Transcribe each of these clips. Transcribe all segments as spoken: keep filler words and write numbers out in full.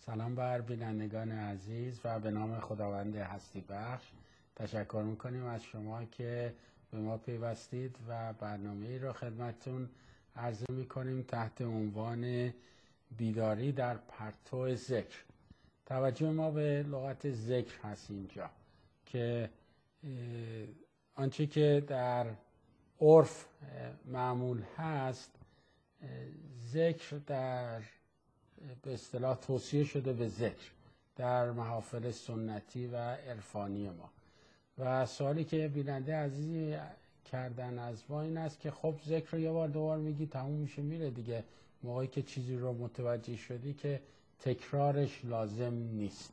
سلام بر بینندگان عزیز و به نام خداوند هستی بخش تشکر میکنیم از شما که به ما پیوستید و برنامه‌ای را خدمتتون عرضه میکنیم تحت عنوان بیداری در پرتو ذکر. توجه ما به لغت ذکر هست اینجا که آنچه که در عرف معمول هست، ذکر در به اصطلاح توصیه شده به ذکر در محافل سنتی و عرفانی ما. و سوالی که بیننده عزیزی کردن از ما این است که خب ذکر رو یه بار دوبار میگی تموم میشه میره دیگه، موقعی که چیزی رو متوجه شدی که تکرارش لازم نیست.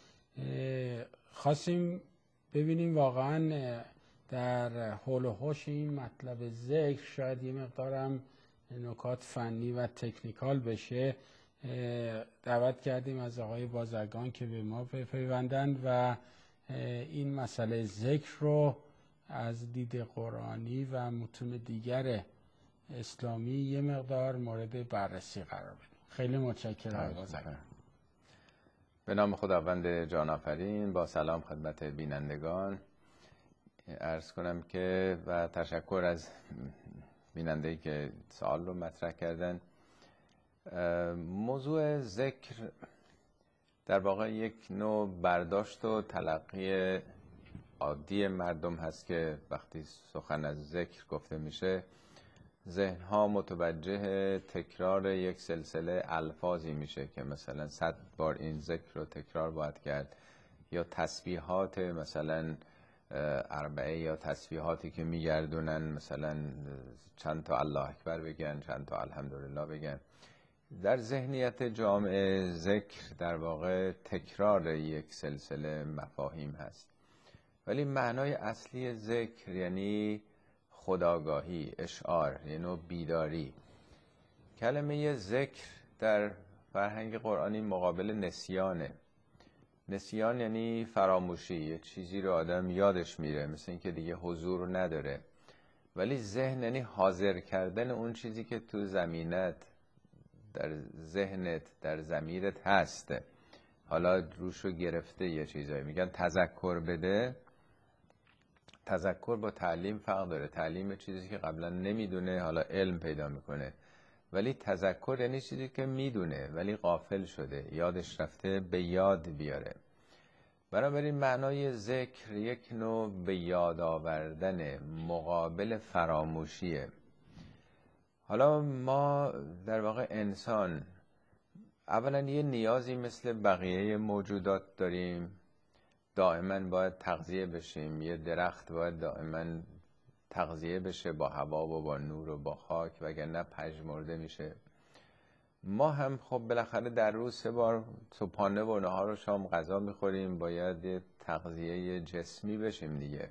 خواستیم ببینیم واقعا در حول و حوش این مطلب ذکر شاید یه مقدارم نکات فنی و تکنیکال بشه. دعوت کردیم از آقای بازرگان که به ما پیوندند و این مسئله ذکر رو از دید قرآنی و متون دیگر اسلامی یه مقدار مورد بررسی قرار بدیم. خیلی متشکرم بازرگان. به نام خداوند جان آفرین، با سلام خدمت بینندگان عرض کنم که و تشکر از بیننده‌ای که سوال رو مطرح کردن. موضوع ذکر در واقع یک نوع برداشت و تلقی عادی مردم هست که وقتی سخن از ذکر گفته میشه ذهنها متوجه تکرار یک سلسله الفاظی میشه که مثلا صد بار این ذکر رو تکرار باید کرد، یا تسبیحات مثلا اربعه یا تسبیحاتی که میگردونن مثلا چند تا الله اکبر بگن، چند تا الحمدلله بگن. در ذهنیت جامعه ذکر در واقع تکرار یک سلسله مفاهیم هست، ولی معنای اصلی ذکر یعنی خودآگاهی، اشعار، یعنی بیداری. کلمه ذکر در فرهنگ قرآنی مقابل نسیانه. نسیان یعنی فراموشی، یه چیزی رو آدم یادش میره، مثل این که دیگه حضور نداره. ولی ذهن یعنی حاضر کردن اون چیزی که تو زمینت، در ذهنت، در ضمیرت هست، حالا روشو گرفته یه چیزایی. میگن تذکر بده. تذکر با تعلیم فرق داره. تعلیم چیزی که قبلا نمیدونه حالا علم پیدا میکنه، ولی تذکر یعنی چیزی که میدونه ولی غافل شده، یادش رفته، به یاد بیاره. بنابراین معنای ذکر یک نوع به یاد آوردن مقابل فراموشیه. حالا ما در واقع انسان اولا یه نیازی مثل بقیه موجودات داریم، دائما باید تغذیه بشیم. یه درخت باید دائما تغذیه بشه با هوا و با نور و با خاک، وگرنه پژمرده میشه. ما هم خب بالاخره در روز سه بار صبحانه و نهار و شام غذا میخوریم، باید یه تغذیه جسمی بشیم دیگه.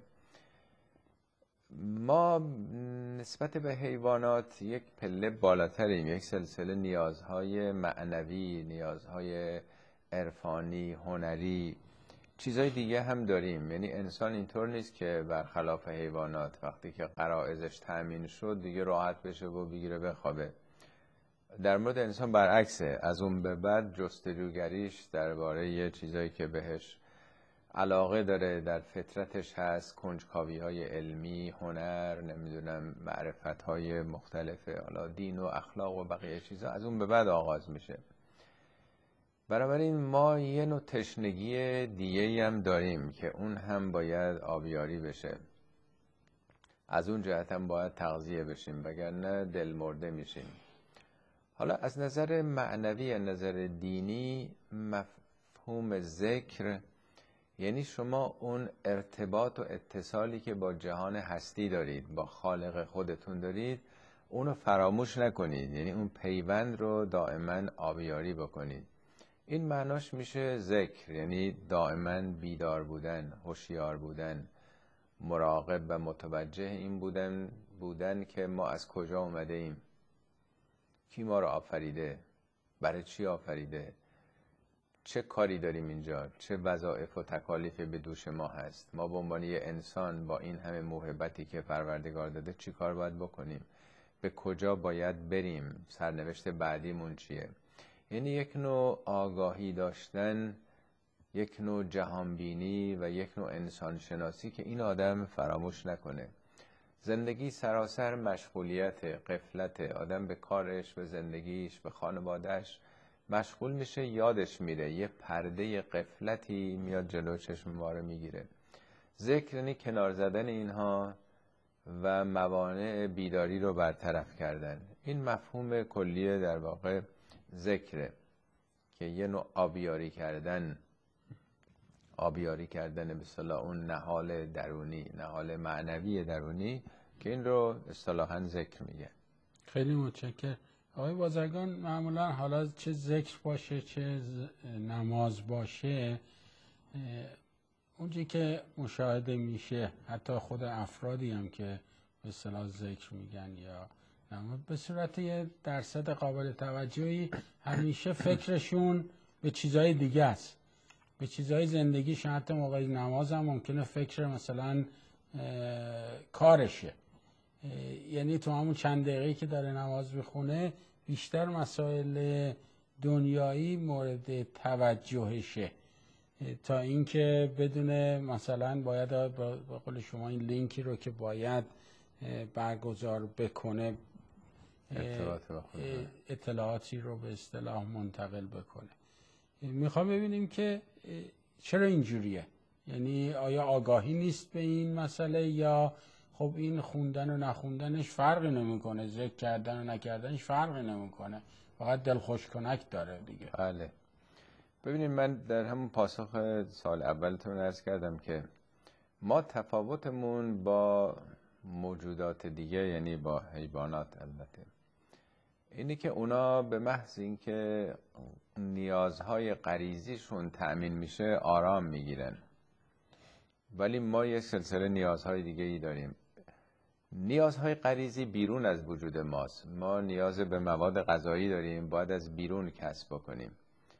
ما نسبت به حیوانات یک پله بالاتریم، یک سلسله نیازهای معنوی، نیازهای عرفانی، هنری، چیزای دیگه هم داریم. یعنی انسان اینطور نیست که برخلاف حیوانات وقتی که غرایزش تأمین شد دیگه راحت بشه و بگیره بخوابه. در مورد انسان برعکسه. از اون به بعد جستجوگریش درباره یه چیزایی که بهش علاقه داره، در فطرتش هست، کنجکاوی های علمی، هنر، نمیدونم معرفت های مختلفه، حالا دین و اخلاق و بقیه چیزا، از اون به بعد آغاز میشه. بنابراین ما یه نوع تشنگی دیگه هم داریم که اون هم باید آبیاری بشه. از اون جهت هم باید تغذیه بشیم، وگرنه دل مرده میشیم. حالا از نظر معنوی، از نظر دینی، مفهوم ذکر یعنی شما اون ارتباط و اتصالی که با جهان هستی دارید، با خالق خودتون دارید، اونو فراموش نکنید. یعنی اون پیوند رو دائما آبیاری بکنید. این معناش میشه ذکر، یعنی دائما بیدار بودن، هوشیار بودن، مراقب و متوجه این بودن بودن که ما از کجا اومده ایم، کی ما رو آفریده، برای چی آفریده، چه کاری داریم اینجا، چه وظایف و تکالیفی به دوش ما هست، ما به عنوان یه انسان با این همه موهبتی که پروردگار داده چی کار باید بکنیم، به کجا باید بریم، سرنوشت بعدیمون چیه. یعنی یک نوع آگاهی داشتن، یک نوع جهانبینی و یک نوع انسانشناسی که این آدم فراموش نکنه. زندگی سراسر مشغولیت، غفلت، آدم به کارش، به زندگیش، به خانوادهش مشغول میشه، یادش میره، یه پرده غفلتی میاد جلو چشم ما رو میگیره. ذکر یعنی کنار زدن اینها و موانع بیداری رو برطرف کردن. این مفهوم کلیه در واقع ذکره که یه نوع آبیاری کردن، آبیاری کردن به اصطلاح اون نهال درونی، نهال معنوی درونی که این رو اصطلاحاً ذکر میگه. خیلی متشکرم. آقای بازرگان، معمولا حالا چه ذکر باشه چه نماز باشه، اونجایی که مشاهده میشه حتی خود افرادی هم که به اصطلاح ذکر میگن یا نماز، به صورت یه درصد قابل توجهی همیشه فکرشون به چیزای دیگه است، به چیزای زندگیشون. حتی موقع نماز هم ممکنه فکر مثلا کارشه، یعنی تو همون چند دقیقه‌ای که داره نماز بخونه بیشتر مسائل دنیایی مورد توجهشه تا اینکه بدونه مثلا باید به قول شما این لینکی رو که باید برگزار بکنه اطلاعاتی رو به اصطلاح منتقل بکنه. میخوام ببینیم که چرا اینجوریه، یعنی آیا آگاهی نیست به این مسئله یا خب این خوندن و نخوندنش فرقی نمیکنه، ذکر کردن و نکردنش فرقی نمیکنه، فقط دلخوش کنک داره دیگه. بله، ببینید من در همون پاسخ سال اولتون عرض کردم که ما تفاوتمون با موجودات دیگه، یعنی با حیوانات البته، اینی که اونا به محض اینکه نیازهای غریزیشون تأمین میشه آرام میگیرن، ولی ما یه سلسله نیازهای دیگه ای داریم. نیازهای غریزی بیرون از وجود ماست. ما نیاز به مواد غذایی داریم، باید از بیرون کسب بکنیم،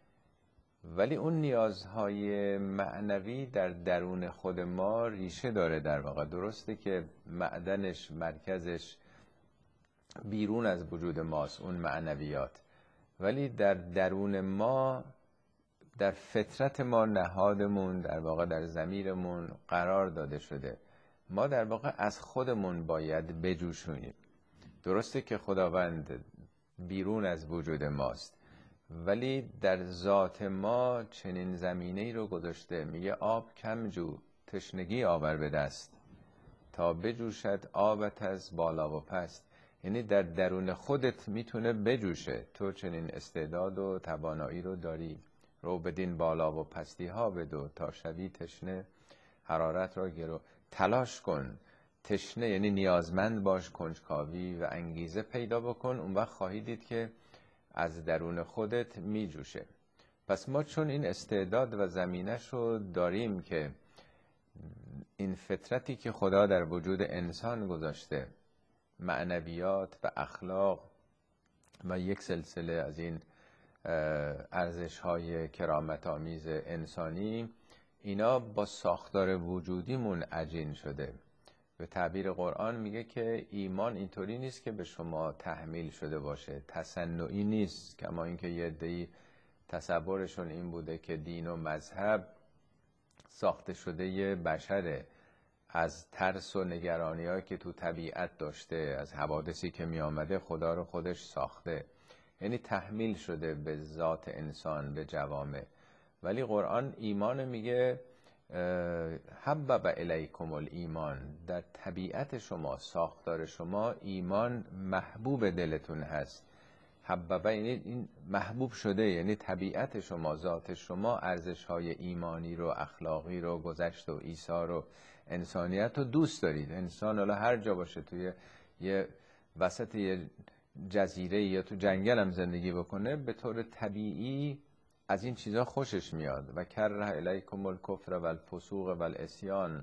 ولی اون نیازهای معنوی در درون خود ما ریشه داره. در واقع درسته که معدنش، مرکزش بیرون از وجود ماست، اون معنویات، ولی در درون ما، در فطرت ما، نهادمون در واقع در ضمیرمون قرار داده شده. ما در واقع از خودمون باید بجوشونیم. درسته که خداوند بیرون از وجود ماست، ولی در ذات ما چنین زمینه‌ای رو گذاشته، میگه آب کم جو، تشنگی آور به دست، تا بجوشد آبت از بالا و پست. یعنی در درون خودت میتونه بجوشه، تو چنین استعداد و توانایی رو داری. رو بدین بالا و پستی ها بدو، تا شوی تشنه حرارت را گرو. تلاش کن، تشنه یعنی نیازمند باش، کنجکاوی و انگیزه پیدا بکن، اون وقت خواهی دید که از درون خودت می جوشه. پس ما چون این استعداد و زمینش رو داریم که این فطرتی که خدا در وجود انسان گذاشته، معنویات و اخلاق و یک سلسله از این ارزش‌های کرامت آمیز انسانی، اینا با ساختار وجودیمون عجین شده. به تعبیر قرآن میگه که ایمان اینطوری نیست که به شما تحمیل شده باشه، تصنعی نیست، کما اینکه یه عده‌ای تصورشون این بوده که دین و مذهب ساخته شده یه بشره، از ترس و نگرانی‌هایی که تو طبیعت داشته، از حوادثی که می آمده، خدا رو خودش ساخته، یعنی تحمیل شده به ذات انسان، به جوامع. ولی قرآن ایمان میگه حبب الیکم الایمان، در طبیعت شما، ساختار شما ایمان محبوب دلتون هست. حبب یعنی این محبوب شده، یعنی طبیعت شما، ذات شما ارزش‌های ایمانی رو، اخلاقی رو، گذشت و ایثار و انسانیت رو دوست دارید. انسان حالا هر جا باشه، توی یه وسط یه جزیره یا تو جنگل هم زندگی بکنه، به طور طبیعی از این چیزا خوشش میاد. و کره الیکم الکفر و الفسوق و العصیان،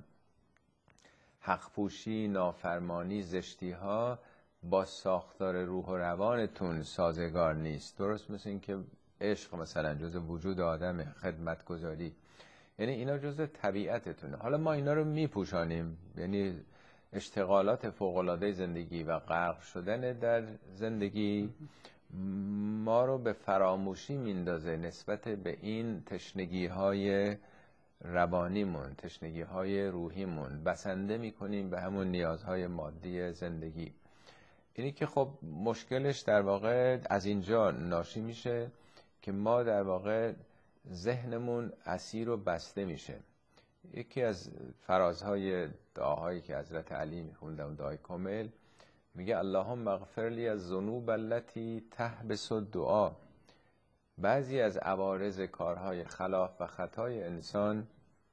حق پوشی، نافرمانی، زشتی ها با ساختار روح و روانتون سازگار نیست. درست مثل این که عشق مثلا جز وجود آدمه، خدمتگزاری، یعنی اینا جز طبیعتتونه. حالا ما اینا رو میپوشانیم، یعنی اشتغالات فوق‌العاده زندگی و غرق شدن در زندگی ما رو به فراموشی میندازه نسبت به این تشنگی های روانیمون، تشنگی های روحیمون، بسنده میکنیم به همون نیازهای مادی زندگی. اینی که خب مشکلش در واقع از اینجا ناشی میشه که ما در واقع ذهنمون اسیر و بسته میشه. یکی از فرازهای دعاهایی که حضرت علی میخوندن، دعای کامل، میگه اللهم اغفر لی از ذنوب التي تحبس الدعا. بعضی از عوارض کارهای خلاف و خطای انسان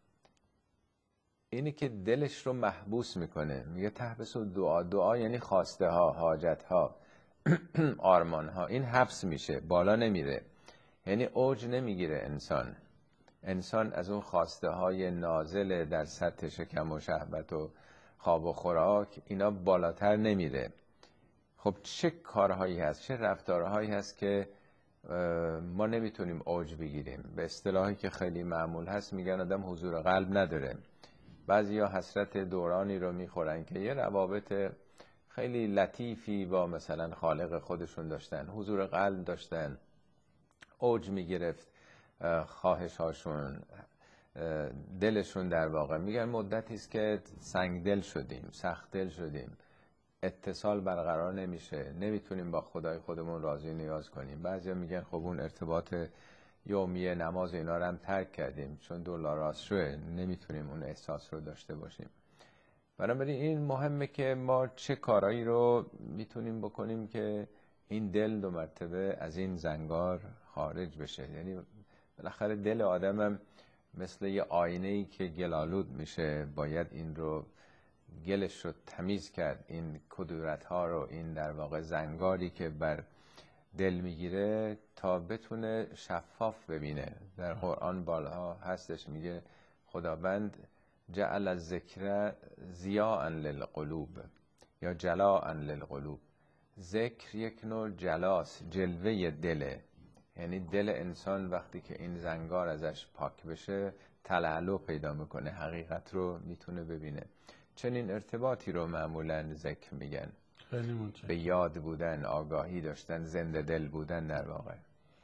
اینی که دلش رو محبوس میکنه. میگه تحبس الدعا، دعا یعنی خواسته ها، حاجت ها، آرمان ها، این حبس میشه، بالا نمیره، یعنی اوج نمیگیره انسان. انسان از اون خواسته های نازل در سطح شکم و شهوت و خواب و خوراک اینا بالاتر نمیره. خب چه کارهایی هست، چه رفتارهایی هست که ما نمیتونیم اوج بگیریم؟ به اصطلاحی که خیلی معمول هست میگن آدم حضور قلب نداره. بعضیا حسرت دورانی رو میخورن که یه روابط خیلی لطیفی با مثلا خالق خودشون داشتن، حضور قلب داشتن، اوج میگرفت خواهش هاشون، دلشون در واقع، میگن مدتی است که سنگ دل شدیم، سخت دل شدیم، اتصال برقرار نمیشه، نمیتونیم با خدای خودمون راضی نیاز کنیم. بعضیا میگن خب اون ارتباط یومیه نماز اینا رو هم ترک کردیم چون دلار راست شوه، نمیتونیم اون احساس رو داشته باشیم. بنابراین این مهمه که ما چه کارایی رو میتونیم بکنیم که این دل دو مرتبه از این زنگار خارج بشه. یعنی بالاخره دل آدمم مثل یه آینه‌ای که گلالود میشه، باید این رو گلش رو تمیز کرد، این کدورت‌ها رو، این در واقع زنگاری که بر دل میگیره تا بتونه شفاف ببینه. در قرآن بالها هستش، میگه خداوند جعل الذکر ضیاء للقلوب یا جلاء للقلوب. ذکر یک نوع جلاس، جلوه دله، یعنی دل انسان وقتی که این زنگار ازش پاک بشه تلالو پیدا میکنه، حقیقت رو میتونه ببینه. چنین ارتباطی رو معمولا ذکر میگن، خیلی متشکرم. به یاد بودن، آگاهی داشتن، زنده دل بودن در واقع.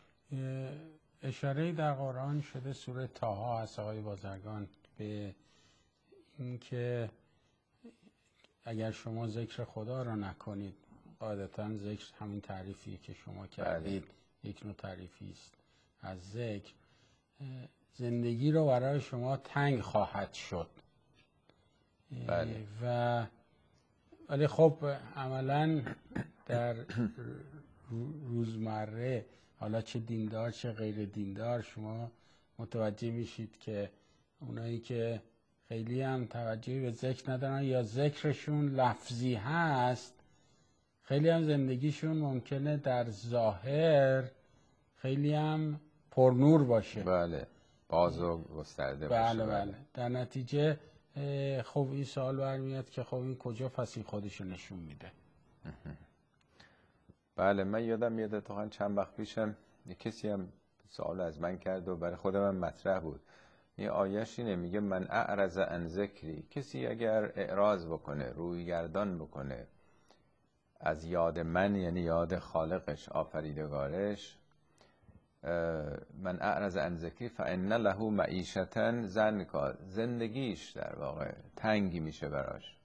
اشاره در قرآن شده سوره طه هست آقای بازرگان به اینکه اگر شما ذکر خدا را نکنید، قاعدتا ذکر همین تعریفی که شما کردید یک نوع تعریفی است از ذکر، زندگی رو برای شما تنگ خواهد شد. بله. و ولی خب عملا در روزمره، حالا چه دیندار چه غیر دیندار، شما متوجه میشید که اونایی که خیلی هم توجهی به ذکر ندارن یا ذکرشون لفظی هست، خیلی هم زندگیشون ممکنه در ظاهر خیلی هم پرنور باشه. بله، باز و گسترده باشه. بله بله. در نتیجه خب این سوال برمیاد که خب این کجا پس این خودشو نشون میده؟ بله، من یادم میاد اتفاقا چند وقت پیشم یک کسی هم سوال از من کرد و برای خودم هم مطرح بود. این آیه‌ش اینه، میگه من اعرض عن ذکری، کسی اگر اعراض بکنه، روی گردان بکنه از یاد من، یعنی یاد خالقش، آفریدگارش، من اعرض عن ذکری فان له معیشة ضنکا، زندگیش در واقع تنگی میشه براش.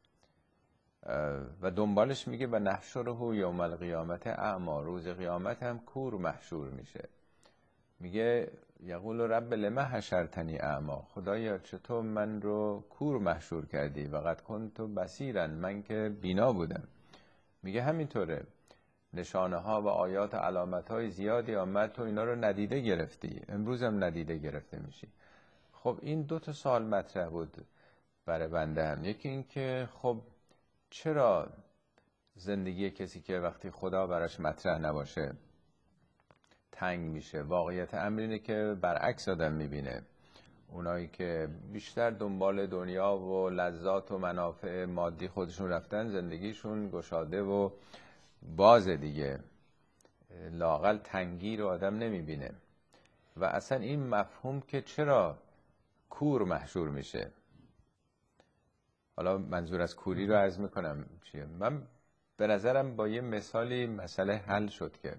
و دنبالش میگه و نحشره یوم القیامت اعمی، روز قیامت هم کور محشور میشه. میگه یقول رب لما حشرتنی اعمی، خدایا چطور من رو کور محشور کردی و قد کنت بصیرا، من که بینا بودم. میگه همینطوره، نشانه ها و آیات و علامت های زیادی آمد، تو اینا رو ندیده گرفتی، امروز هم ندیده گرفته میشی. خب این دو تا سوال مطرح بود برای بنده هم. یکی این که خب چرا زندگی کسی که وقتی خدا براش مطرح نباشه تنگ میشه؟ واقعیت امر اینه که برعکس آدم میبینه. اونایی که بیشتر دنبال دنیا و لذات و منافع مادی خودشون رفتن، زندگیشون گشاده و باز دیگه، لااقل تنگی رو آدم نمیبینه. و اصلا این مفهوم که چرا کور محشور میشه، حالا منظور از کوری رو عرض میکنم چیه. من به نظرم با یه مثالی مسئله حل شد که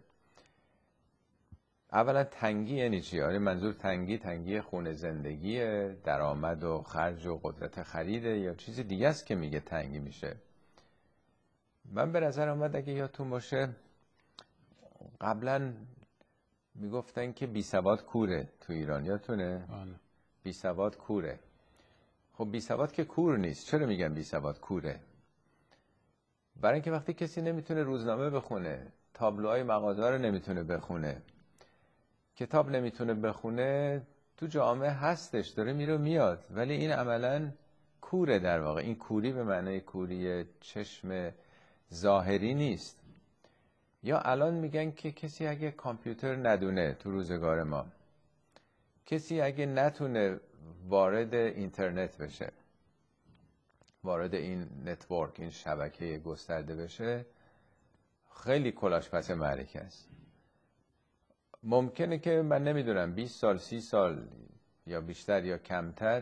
اولا تنگی یعنی چی؟ آره منظور تنگی تنگی خونه زندگیه، درآمد و خرج و قدرت خریده یا چیز دیگه است که میگه تنگی میشه؟ من به نظر اومد اگه یادتون باشه قبلا میگفتن که بی سواد کوره تو ایران، یادتونه؟ بی سواد کوره. خب بی سواد که کور نیست. چرا میگن بی سواد کوره؟ برای اینکه وقتی کسی نمیتونه روزنامه بخونه، تابلوهای مغازه رو نمیتونه بخونه، کتاب نمیتونه بخونه، تو جامعه هستش، داره میره میاد، ولی این عملاً کوره. در واقع این کوری به معنای کوری چشم ظاهری نیست. یا الان میگن که کسی اگه کامپیوتر ندونه تو روزگار ما، کسی اگه نتونه وارد اینترنت بشه، وارد این نتورک، این شبکه گسترده بشه، خیلی کلاش پس معرکه است. ممکنه که من نمیدونم بیست سال سی سال یا بیشتر یا کمتر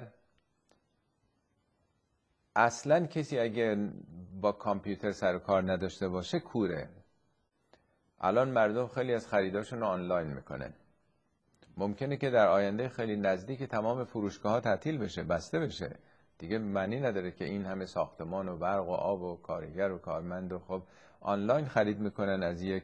اصلا کسی اگه با کامپیوتر سر و کار نداشته باشه کوره. الان مردم خیلی از خریداشون رو آنلاین میکنن. ممکنه که در آینده خیلی نزدیک تمام فروشگاه ها تعطیل بشه، بسته بشه. دیگه معنی نداره که این همه ساختمان و برق و آب و کارگر و کارمند و خب آنلاین خرید میکنن از یک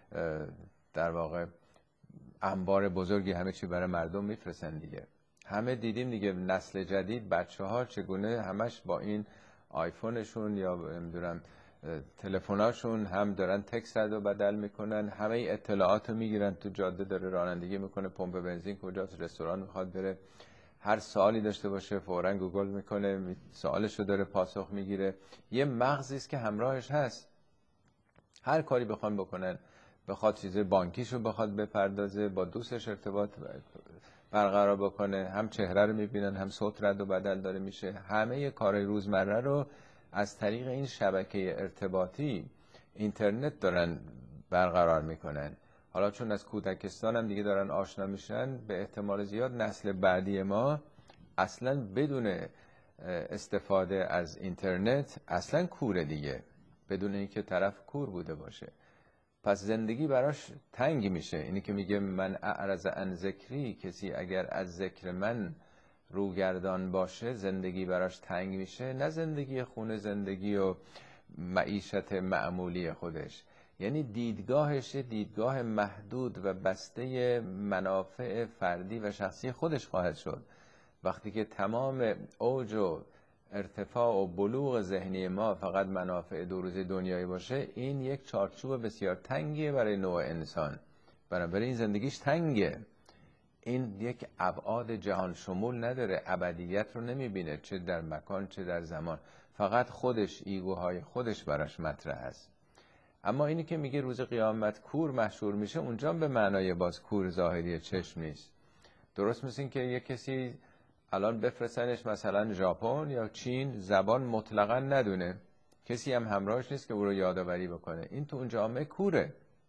در واقع انبار بزرگی همه چی برای مردم میفرستن دیگه. همه دیدیم دیگه نسل جدید بچه ها چگونه همش با این آیفونشون یا نمیدونم تلفناشون هم دارن تکست رد و بدل میکنن، همه اطلاعات رو میگیرن. تو جاده داره رانندگی میکنه، پمپ بنزین کجاست، رستوران میخواد بره، هر سوالی داشته باشه فوراً گوگل میکنه، سوالشو داره پاسخ میگیره. یه مغزی است که همراهش هست. هر کاری بخوان بکنن، بخواد چیز بانکیشو بخواد بپردازه، با دوستش ارتباط برقرار بکنه، هم چهره رو میبینن، هم صوت رد و بدل داره میشه. همه کارهای روزمره رو از طریق این شبکه ارتباطی اینترنت دارن برقرار میکنن. حالا چون از کودکستان هم دیگه دارن آشنا میشن، به احتمال زیاد نسل بعدی ما اصلا بدون استفاده از اینترنت اصلا کوره دیگه، بدون اینکه طرف کور بوده باشه. پس زندگی براش تنگ میشه. اینی که میگه من اعرض عن ذکری، کسی اگر از ذکر من روگردان باشه زندگی براش تنگ میشه. نه زندگی خونه زندگی و معیشت معمولی خودش، یعنی دیدگاهش دیدگاه محدود و بسته منافع فردی و شخصی خودش خواهد شد. وقتی که تمام اوج و ارتفاع و بلوغ ذهنی ما فقط منافع دو روزه دنیایی باشه، این یک چارچوب بسیار تنگیه برای نوع انسان. بنابراین این زندگیش تنگه. این یک ابعاد جهان شمول نداره، ابدیت رو نمیبینه، چه در مکان چه در زمان، فقط خودش، ایگوهای خودش براش مطرح است. اما اینی که میگه روز قیامت کور محشور میشه، اونجا به معنای باز کور ظاهری چشم نیست. درست مثل این که یک کسی الان بفرستنش مثلا ژاپن یا چین، زبان مطلقا ندونه، کسی هم همراهش نیست که او رو یادآوری بکنه، این تو اون جامعه کوره،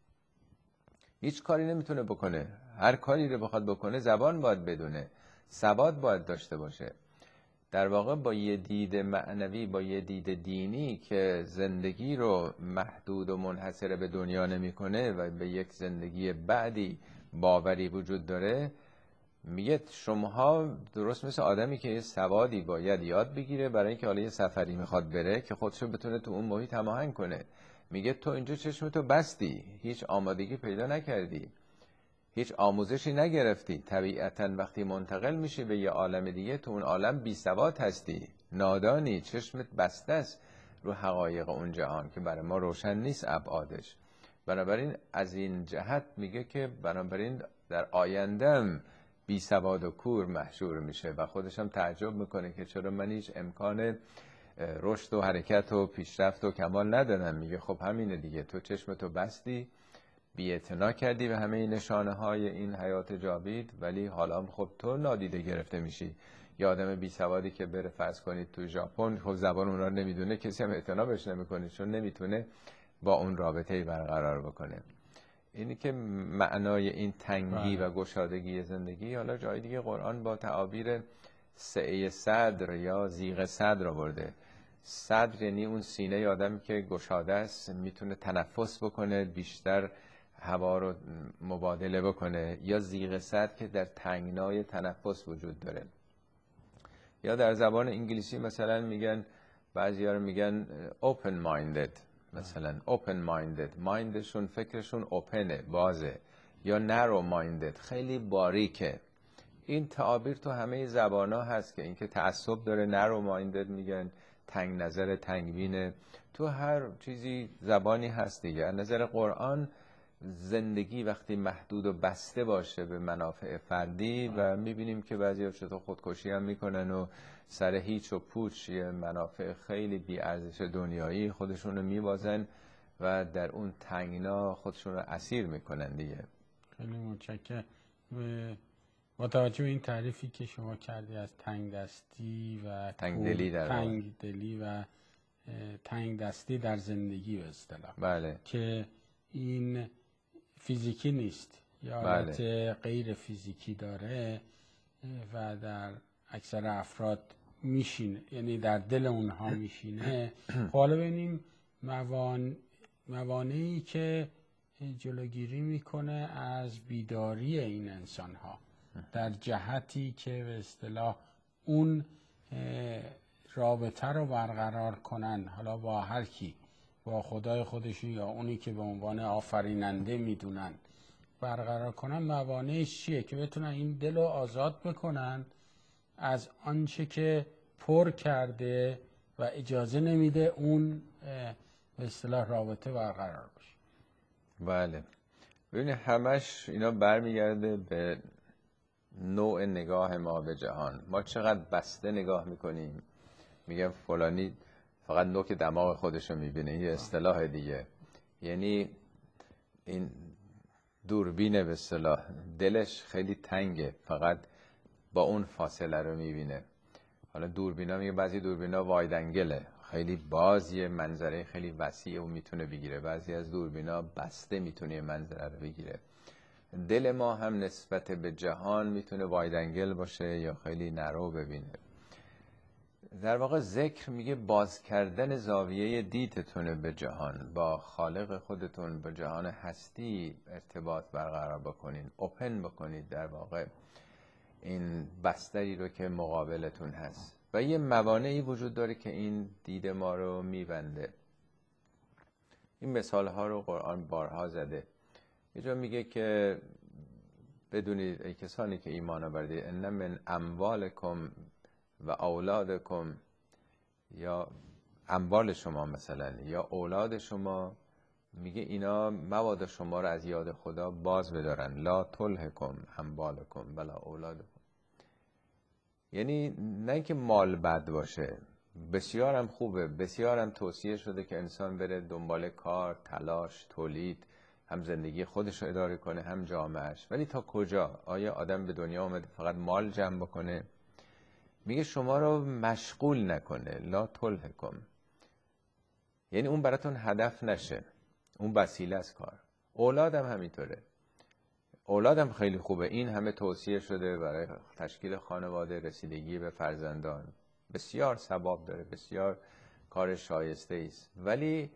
هیچ کاری نمیتونه بکنه. هر کاری رو بخواد بکنه زبان باید بدونه، سواد باید داشته باشه. در واقع با یه دید معنوی، با یه دید دینی که زندگی رو محدود و منحصر به دنیا نمیکنه و به یک زندگی بعدی باوری وجود داره، میگه شماها درست مثل آدمی که یه سوادی باید یاد بگیره برای اینکه حالا یه سفری میخواد بره که خودشو بتونه تو اون محیط هماهنگ کنه. میگه تو اینجا چشمتو بستی، هیچ آمادگی پیدا نکردی، هیچ آموزشی نگرفتی. طبیعتاً وقتی منتقل میشی به یه عالم دیگه، تو اون عالم بی سواد هستی، نادانی، چشمت بسته است رو حقایق اون جهان که برای ما روشن نیست ابعادش. بنابراین از این جهت میگه که بنابراین در آیندهم بی سواد و کور محشور میشه و خودش هم تعجب میکنه که چرا من هیچ امکان رشد و حرکت و پیشرفت و کمال ندارم. میگه خب همینه دیگه، تو چشمتو بستی، بی‌اعتنا کردی به همه نشانه های این حیات جاوید، ولی حالا خب تو نادیده گرفته میشی. یه آدم بی سوادی که بره فرض کنید تو ژاپن، خب زبان اون رو نمیدونه، کسی هم اعتنا بهش نمیکنه چون نمیتونه با اون رابطه‌ای برقرار بکنه. اینی که معنای این تنگی و گشادگی زندگی. حالا جای دیگه قرآن با تعابیر سعه صدر یا ضیق صدر آورده. صدر یعنی اون سینه آدمی که گشاده است، میتونه تنفس بکنه، بیشتر هوا رو مبادله بکنه. یا ضیق صدر که در تنگنای تنفس وجود داره. یا در زبان انگلیسی مثلا میگن، بعضی‌ها رو میگن open minded، مثلا open minded، مایندشون فکرشون اوپنه، بازه. یا narrow minded، خیلی باریکه. این تعابیر تو همه زبان‌ها هست که اینکه تعصب داره، narrow minded میگن، تنگ نظر، تنگ بینه. تو هر چیزی زبانی هست دیگه. از نظر قرآن زندگی وقتی محدود و بسته باشه به منافع فردی و میبینیم که بعضی‌ها چطور خودکشی هم میکنن و سر هیچ و پوچ منافع خیلی بی ارزش دنیایی خودشون رو میبازن و در اون تنگنا خودشون رو اسیر میکنن دیگه. خیلی متشکرم. با توجه به این تعریفی که شما کردی از تنگ دستی و تنگ دلی در تنگ دلی و تنگ دستی در زندگی به اصطلاح، بله، که این فیزیکی نیست یا حالت بله. غیر فیزیکی داره و در اکثر افراد میشینه، یعنی در دل اونها میشینه. حالا ببینیم موان... موانعی که جلوگیری میکنه از بیداری این انسان ها در جهتی که به اصطلاح اون رابطه رو برقرار کنن، حالا با هر کی، با خدای خودشون یا اونی که به عنوان آفریننده میدونن برقرار کنن. موانعش چیه که بتونن این دل رو آزاد بکنن از آنچه که پر کرده و اجازه نمیده اون به اصطلاح رابطه برقرار بشه؟ بله، ببینید همش اینا برمیگرده به نوع نگاه ما به جهان. ما چقدر بسته نگاه میکنیم، میگم فلانی فقط نوک دماغ خودشو میبینه، یه اصطلاح دیگه، یعنی این دوربینه به اصطلاح، دلش خیلی تنگه، فقط با اون فاصله رو میبینه. حالا دوربینا میگه بعضی دوربینا وایدنگله، خیلی بازیه، منظره خیلی وسیع و میتونه بگیره. بعضی از دوربینا بسته میتونه منظره رو بگیره. دل ما هم نسبت به جهان میتونه وایدنگل باشه یا خیلی نرو ببینه. در واقع ذکر میگه باز کردن زاویه دیدتونه به جهان، با خالق خودتون، به جهان هستی ارتباط برقرار بکنین، اوپن بکنید در واقع این بستری رو که مقابلتون هست. و یه موانعی وجود داره که این دید ما رو میبنده. این مثال ها رو قرآن بارها زده. یه جا میگه که بدونید ای کسانی که ایمان آوردید، ان من اموالکم و اولادکم، یا اموال شما مثلا یا اولاد شما، میگه اینا مواد شما رو از یاد خدا باز بدارن. لا تلهکم اموالکم ولا اولادکم. یعنی نه اینکه مال بد باشه، بسیار هم خوبه، بسیار هم توصیه شده که انسان بره دنبال کار، تلاش، تولید، هم زندگی خودش رو اداره کنه هم جامعهش. ولی تا کجا؟ آیا آدم به دنیا اومده فقط مال جمع بکنه؟ میگه شما رو مشغول نکنه. لا تلهکم، یعنی اون براتون هدف نشه، اون وسیله از کار. اولادم همینطوره، اولادم خیلی خوبه، این همه توصیه شده برای تشکیل خانواده، رسیدگی به فرزندان، بسیار ثواب داره، بسیار کار شایسته است. ولی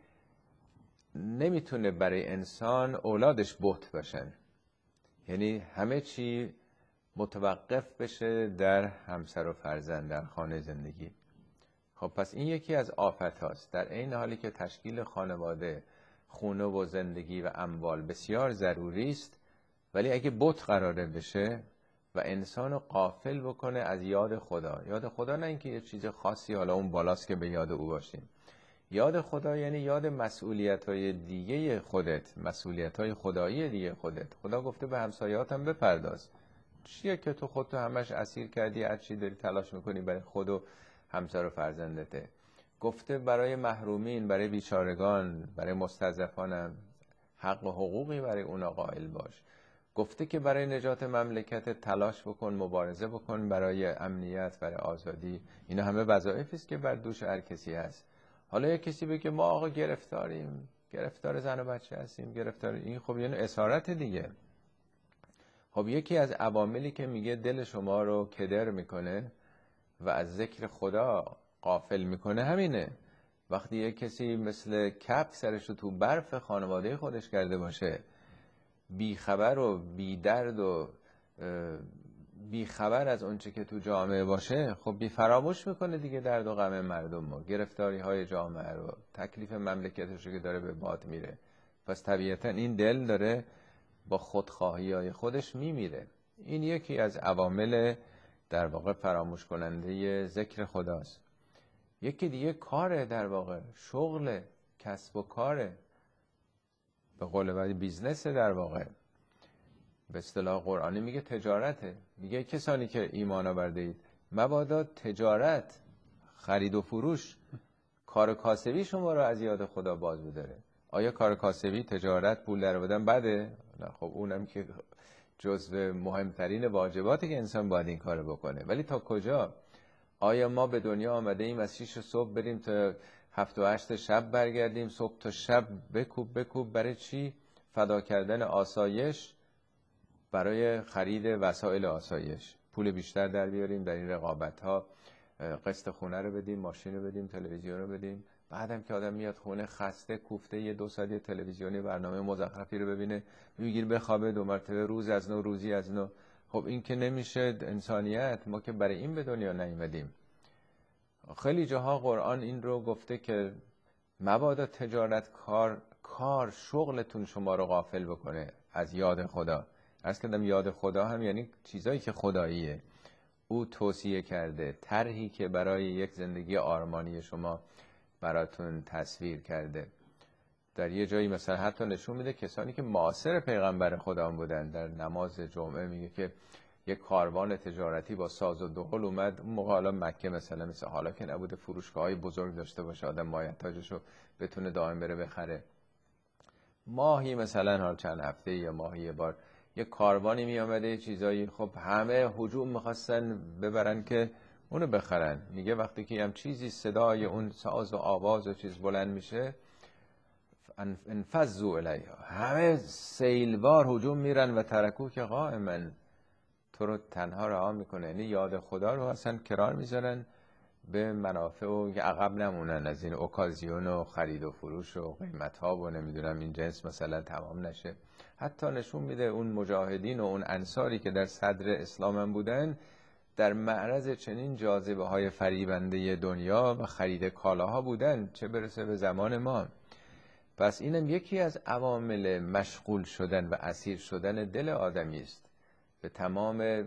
نمیتونه برای انسان اولادش بت باشن، یعنی همه چی متوقف بشه در همسر و فرزند، در خانه زندگی. خب پس این یکی از آفت هاست. در این حالی که تشکیل خانواده، خونه و زندگی و اموال بسیار ضروری است، ولی اگه بت قراره بشه و انسانو غافل بکنه از یاد خدا، یاد خدا نه اینکه یه چیز خاصی حالا اون بالاست که به یاد او باشیم، یاد خدا یعنی یاد مسئولیت‌های دیگه خودت، مسئولیت‌های خدایی دیگه خودت. خدا گفته به همسایه‌هات هم بپرداز. چیه که تو خودتو همش اسیر کردی، هر چی داری تلاش میکنی برای خود و همسر و فرزندته. گفته برای محرومین، برای بیچارگان، برای مستضعفان حق و حقوقی برای اونا قائل باش. گفته که برای نجات مملکت تلاش بکن، مبارزه بکن برای امنیت، برای آزادی. اینا همه وظایفی است که بر دوش هر کسی هست. حالا یک کسی بگه ما آقا گرفتاریم، گرفتار زن و بچه هستیم، گرفتار این، خب یعنی اسارت دیگه. خب یکی از عواملی که میگه دل شما رو کدر میکنه و از ذکر خدا غافل میکنه همینه. وقتی یک کسی مثل کپ سرش رو تو برف خانواده خودش کرده باشه، بی خبر و بی درد و بی خبر از اونچه که تو جامعه باشه، خب بی فراموش میکنه دیگه درد و غم مردم و گرفتاری های جامعه رو، تکلیف مملکتش رو که داره به باد میره. پس طبیعتا این دل داره با خودخواهی های خودش میمیره. این یکی از عوامل در واقع فراموش کننده ذکر خداست. یکی دیگه کاره، در واقع شغل، کسب و کاره، به قول بعدی بیزنسه، در واقع به اصطلاح قرآنی میگه تجارته. میگه کسانی که ایمان آورده اید مبادا تجارت، خرید و فروش، کار کاسبی شما رو از یاد خدا باز بداره. آیا کار کاسبی، تجارت، پول درآوردن بده؟ نه، خب اونم که جزو مهمترین واجباتی که انسان باید این کارو بکنه. ولی تا کجا؟ آیا ما به دنیا آمده ایم از شیش صبح بریم تا هفت و هشت شب برگردیم، صبح تا شب بکوب بکوب؟ برای چی؟ فدا کردن آسایش برای خرید وسایل آسایش، پول بیشتر در بیاریم در این رقابت ها، قسط خونه رو بدیم، ماشین رو بدیم، تلویزیون رو بدیم. بعدم که آدم میاد خونه خسته کوفته، یه دو ساعت تلویزیونی برنامه مزخرفی رو ببینه، میگیر بخوابه، دو مرتبه روز از نو، روزی از نو. خب این که نمیشه انسانیت. ما که برای این به دنیا نیومدیم. خیلی جاها قرآن این رو گفته که مبادا تجارت، کار کار شغلتون شما رو غافل بکنه از یاد خدا. عرض کردم یاد خدا هم یعنی چیزایی که خداییه، او توصیه کرده، طرحی که برای یک زندگی آرمانی شما براتون تصویر کرده. در یه جایی مثلا حتی نشون میده کسانی که معاصر پیغمبر خدا بودن، در نماز جمعه میگه که یک کاروان تجارتی با ساز و دهل اومد. اون موقع حالا مکه مثلا مثل حالا که نبوده فروشگاه‌های بزرگ داشته باشه آدم مایحتاجشو بتونه دائم بره بخره. ماهی مثلا حالا چند هفته یا ماهی یه بار یه کاروانی می آمده چیزایی، خب همه هجوم میخواستن ببرن که اونو بخرن. میگه وقتی که هم چیزی صدای اون ساز و آواز و چیز بلند میشه، انفضوا الیها، همه سیلوار هجوم میرن و ترکو که قائما، تو رو تنها رها میکنه. یعنی یاد خدا رو اصلا کنار میذارن به منافع و عقب نمونن از این اوکازیون و خرید و فروش و قیمت ها و نمیدونم این جنس مثلا تمام نشه. حتی نشون میده اون مجاهدین و اون انصاری که در صدر اسلام هم بودن در معرض چنین جاذبه های فریبنده دنیا و خرید کالاها بودن، چه برسه به زمان ما. پس اینم یکی از عوامل مشغول شدن و اسیر شدن دل آدمی است به تمام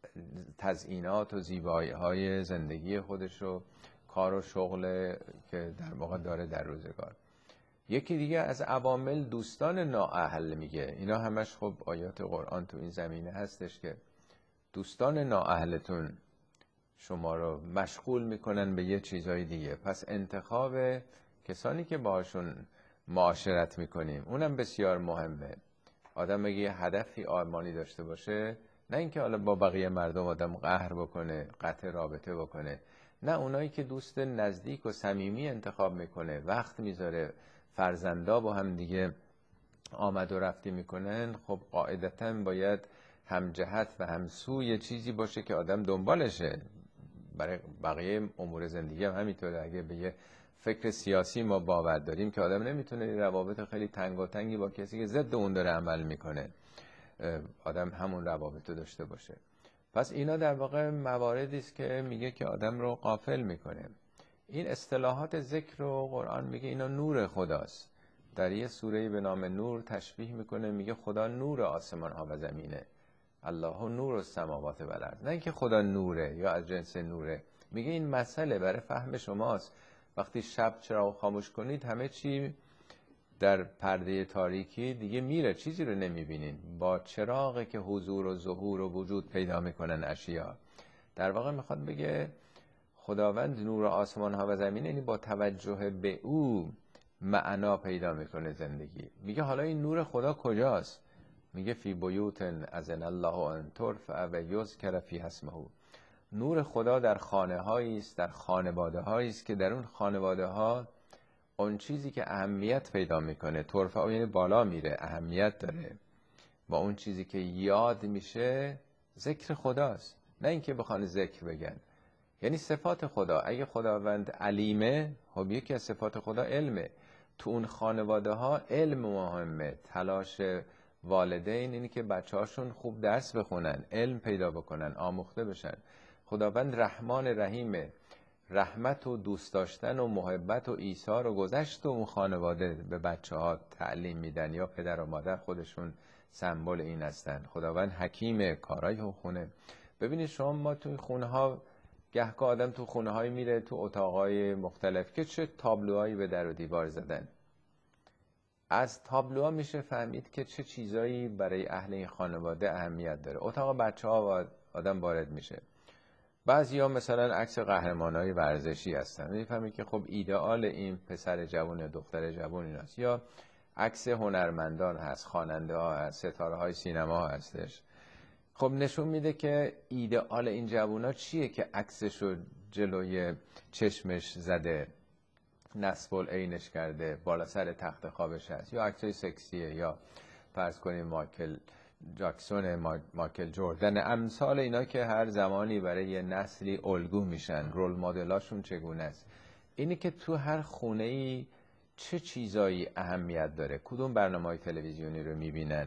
تزیینات و زیبایی های زندگی خودش و کار و شغل که در واقع داره در روزگار. یکی دیگه از عوامل دوستان نااهل. میگه اینا همش خب آیات قرآن تو این زمینه هستش که دوستان نااهلتون شما رو مشغول میکنن به یه چیزای دیگه. پس انتخاب کسانی که باهاشون معاشرت میکنیم اونم بسیار مهمه. آدم اگه یه هدفی آرمانی داشته باشه، نه اینکه حالا با بقیه مردم آدم قهر بکنه، قطع رابطه بکنه، نه، اونایی که دوست نزدیک و صمیمی انتخاب میکنه، وقت میذاره، فرزندا با هم دیگه آمد و رفتی میکنن، خب قاعدتاً باید هم جهت و هم سوی چیزی باشه که آدم دنبالشه. برای بقیه امور زندگی هم همینطوره. اگه به یه فکر سیاسی ما باور داریم که آدم نمیتونه روابط خیلی تنگ و تنگی با کسی که ضد اون داره عمل میکنه، آدم همون روابط داشته باشه. پس اینا در واقع مواردی است که میگه که آدم رو غافل میکنه. این اصطلاحات ذکر و قرآن میگه اینا نور خداست. در یه سوره‌ای به نام نور تشبیه میکنه، میگه خدا نور آسمان ها و زمینه، الله نور السماوات و الارض. نه اینکه خدا نوره یا از جنس نوره، میگه این مسئله برای فهم شماست. وقتی شب چراغ خاموش کنید همه چی در پرده تاریکی دیگه میره، چیزی رو نمیبینین. با چراغی که حضور و ظهور و وجود پیدا میکنن اشیا. در واقع میخواد بگه خداوند نور آسمان ها و زمین، یعنی با توجه به او معنا پیدا میکنه زندگی. میگه حالا این نور خدا کجاست؟ میگه فی بیوت اذن الله ان ترفع و یذکر فیها اسمه. نور خدا در خانه هایی است، در خانواده هایی است که در اون خانواده ها اون چیزی که اهمیت پیدا میکنه، ترفع یعنی بالا میره، اهمیت داره، با اون چیزی که یاد میشه ذکر خداست. نه اینکه بخوان ذکر بگن. یعنی صفات خدا. اگه خداوند علیمه، خب یکی از صفات خدا علمه. تو اون خانواده ها علم مهمه. تلاش والدین اینی که بچه هاشون خوب درس بخونن، علم پیدا بکنن، آموخته بشن. خداوند رحمان رحیمه. رحمت و دوست داشتن و محبت و ایثار و گذشت و اون خانواده به بچه ها تعلیم میدن، یا پدر و مادر خودشون سمبل این هستن. خداوند حکیمه، کارای خونه. ببینید شما، ما توی خونه ها گهگاه آدم تو خونه های میره، تو اتاقای مختلف که چه تابلوهایی به در و دیوار زدن. از تابلوها میشه فهمید که چه چیزایی برای اهل این خانواده اهمیت داره. اتاق بچه ها آدم وارد میشه، بعضی ها مثلا عکس قهرمانای ورزشی هستن، میفهمید که خب ایدئال این پسر جوان یا دختر جوان این هست. یا عکس هنرمندان هست، خواننده ها هست، ستاره های سینما هستش. خب نشون میده که ایدئال این جوونا چیه که عکسشو جلوی چشمش زده، نصب العینش کرده، بالا سر تخت خوابش هست. یا عکسای سکسیه، یا فرض کنیم مایکل جاکسون، مایکل جوردن، امثال اینا که هر زمانی برای یه نسلی الگو میشن، رول مدلاشون چگونه است. اینی که تو هر خونه‌ای چه چیزایی اهمیت داره، کدوم برنامه‌های تلویزیونی رو میبینن،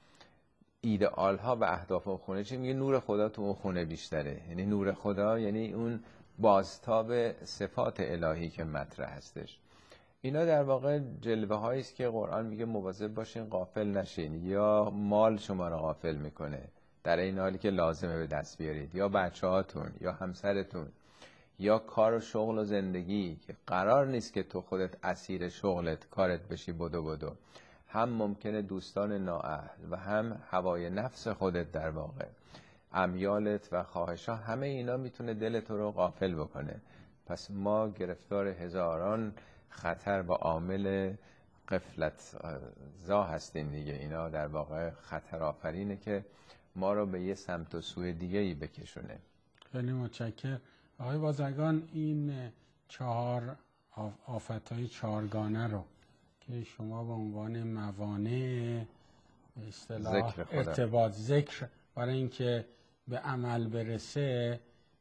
ایدئال ها و اهداف اون خونه چی. میگه نور خدا تو اون خونه بیشتره. یعنی نور خدا یعنی اون بازتاب صفات الهی که مطرح هستش. اینا در واقع جلوه هایی است که قرآن میگه مواظب باشین غافل نشین. یا مال شما رو غافل میکنه در این حالی که لازمه به دست بیارید، یا بچه هاتون، یا همسرتون، یا کار و شغل و زندگی که قرار نیست که تو خودت اسیر شغلت، کارت بشی بدو بدو. هم ممکنه دوستان نااهل و هم هوای نفس خودت، در واقع امیالت و خواهشا، همه اینا میتونه دل تو رو غافل بکنه. پس ما گرفتار هزاران خطر و عامل غفلت زا هستیم دیگه. اینا در واقع خطر آفرینه که ما رو به یه سمت و سوی دیگه ای بکشونه. خیلی متشکرم آقای بازرگان. این چهار آفت‌های چهارگانه رو که شما به عنوان موانع به اصطلاح ارتباط ذکر برای اینکه به عمل برسه،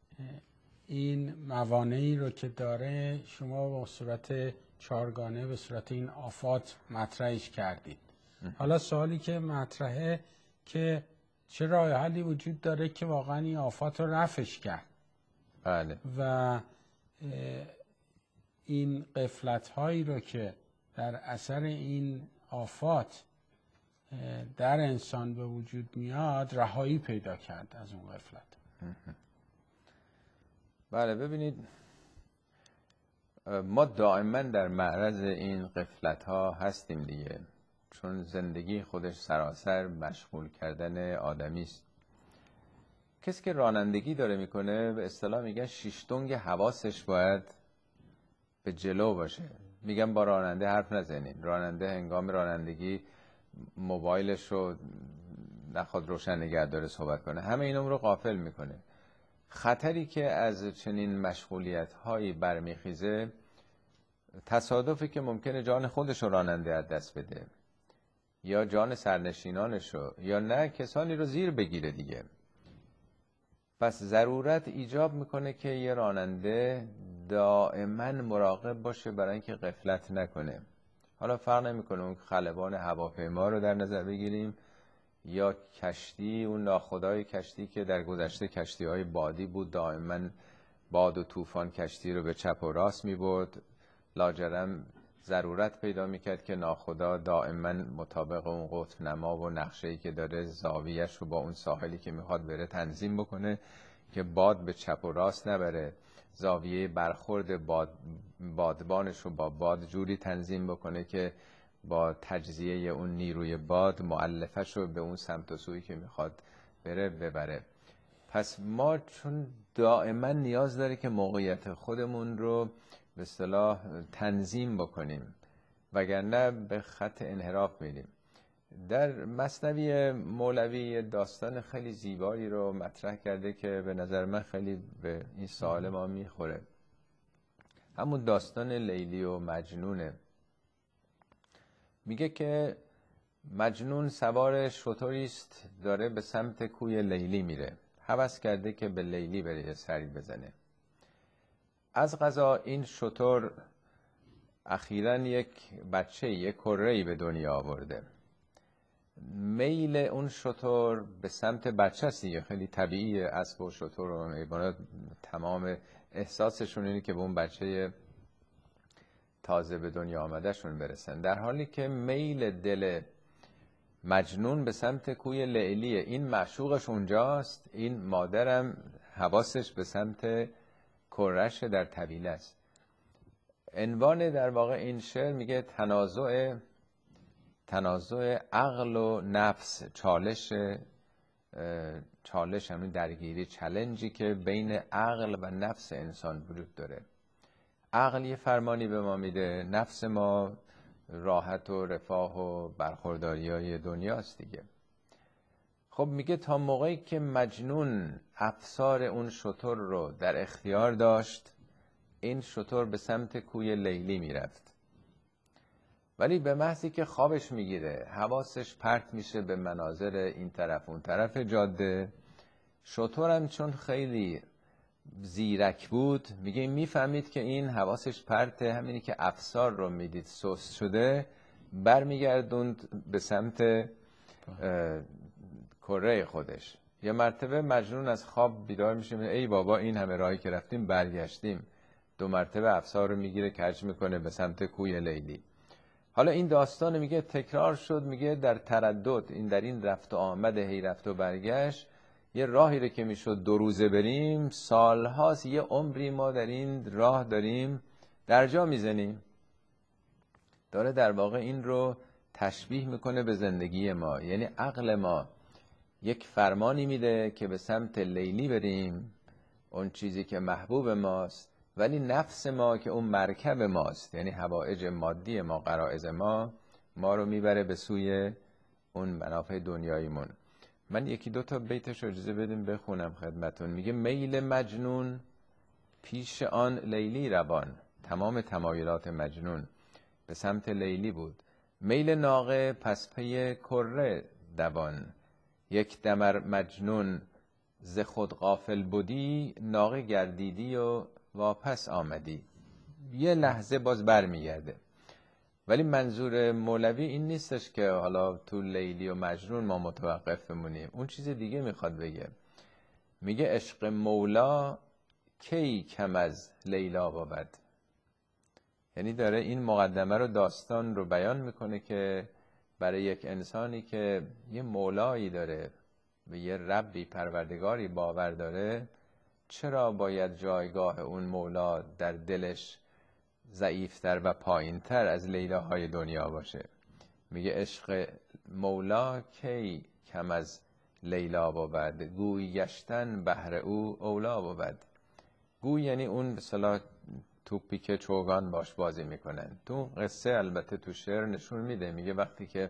این موانعی رو که داره شما به صورت چهارگانه به صورت این آفات مطرحش کردید. حالا سوالی که مطرحه که چه راه حلی وجود داره که واقعا این آفات رو رفعش کرد؟ بله. و این غفلت هایی رو که در اثر این آفات در انسان به وجود میاد رهایی پیدا کرد از اون غفلت. بله ببینید، ما دائما در معرض این غفلت ها هستیم دیگه، چون زندگی خودش سراسر مشغول کردن آدمی است. کسی که رانندگی داره میکنه به اصطلاح میگن شیشتونگ حواسش باید به جلو باشه. میگن با راننده حرف نزنین، راننده هنگام رانندگی موبایلش رو نخواد روشن نگه داره صحبت کنه، همه اینا رو غافل میکنه. خطری که از چنین مشغولیت هایی برمیخیزه تصادفی که ممکنه جان خودش رو راننده از دست بده، یا جان سرنشینانش رو، یا نه کسانی رو زیر بگیره دیگه. پس ضرورت ایجاب میکنه که یه راننده دائما مراقب باشه برای اینکه غفلت نکنه. حالا فرق نمیکنه اون خلبان هواپیما رو در نظر بگیریم یا کشتی، اون ناخدای کشتی که در گذشته کشتی های بادی بود، دائما باد و طوفان کشتی رو به چپ و راست میبرد، لاجرم ضرورت پیدا میکرد که ناخدا دائما مطابق اون قطب نما و نقشه‌ای که داره زاویه‌اش رو با اون ساحلی که میخواد بره تنظیم بکنه که باد به چپ و راست نبره، زاویه برخورد باد بادبانش رو با باد جوری تنظیم بکنه که با تجزیه اون نیروی باد مؤلفش رو به اون سمت و سویی که میخواد بره ببره. پس ما چون دائما نیاز داره که موقعیت خودمون رو به اصطلاح تنظیم بکنیم، وگرنه به خط انحراف میریم. در مثنوی مولوی داستان خیلی زیبایی رو مطرح کرده که به نظر من خیلی به این سوال ما میخوره. همون داستان لیلی و مجنونه. میگه که مجنون سوار شتری است، داره به سمت کوی لیلی میره، هوس کرده که به لیلی بره سری بزنه. از قضا این شتر اخیراً یک بچه، یک کره‌ای به دنیا آورده. میل اون شتر به سمت بچه است دیگه، خیلی طبیعیه. اسب و شتر و حیوانات تمام احساسشون اینه که به اون بچه تازه به دنیا آمده شون برسن، در حالی که میل دل مجنون به سمت کوی لیلیه. این معشوقش اونجاست، این مادرم حواسش به سمت کرش در طویله است. عنوان در واقع این شعر میگه تنازع تنازع عقل و نفس، چالش چالش همین درگیری، چالنجی که بین عقل و نفس انسان وجود داره. عقل یه فرمانی به ما میده، نفس ما راحت و رفاه و برخورداری های دنیاست دیگه. خب میگه تا موقعی که مجنون افسار اون شتر رو در اختیار داشت، این شتر به سمت کوی لیلی میرفت، ولی به محضی که خوابش میگیره، حواسش پرت میشه به مناظر این طرف اون طرف جاده، شترم چون خیلی زیرک بود، میگه میفهمید که این حواسش پرته، همینی که افسار رو میدید سست شده، برمیگردوند به سمت کره خودش. یه مرتبه مجنون از خواب بیدار میشه، ای بابا این همه راهی که رفتیم برگشتیم. دو مرتبه افسار رو میگیره، کج میکنه به سمت کوی لیلی. حالا این داستان میگه تکرار شد، میگه در تردد، این در این رفت و آمد، هی رفت و برگشت، یه راهی رو که میشد دو روزه بریم، سالهاست، یه عمری ما در این راه داریم در جا میزنیم. داره در واقع این رو تشبیه میکنه به زندگی ما. یعنی عقل ما یک فرمانی میده که به سمت لیلی بریم، اون چیزی که محبوب ماست، ولی نفس ما که اون مرکب ماست، یعنی حوائج مادی ما، غرایز ما، ما رو میبره به سوی اون منافع دنیاییمون. من یکی دو تا بیتش اجازه بدیم بخونم خدمتون. میگه میل مجنون پیش آن لیلی روان، تمام تمایلات مجنون به سمت لیلی بود. میل ناقه پس پی کره دوان، یک دمر مجنون ز خود غافل بودی، ناقه گردیدی و واپس آمدی. یه لحظه باز بر میگرده. ولی منظور مولوی این نیستش که حالا تو لیلی و مجنون ما متوقف بمونیم، اون چیز دیگه میخواد بگه. میگه عشق مولا کی کم از لیلا بود. یعنی داره این مقدمه رو، داستان رو بیان میکنه که برای یک انسانی که یه مولایی داره، به یه ربی، پروردگاری باور داره، چرا باید جایگاه اون مولا در دلش ضعیفتر و پایینتر از لیلاهای دنیا باشه؟ میگه عشق مولا کی کم از لیلا بود، گوی گشتن بهر او اولا بود. گوی یعنی اون به صلاح توپی که چوگان باش بازی میکنن. تو قصه البته تو شعر نشون میده، میگه وقتی که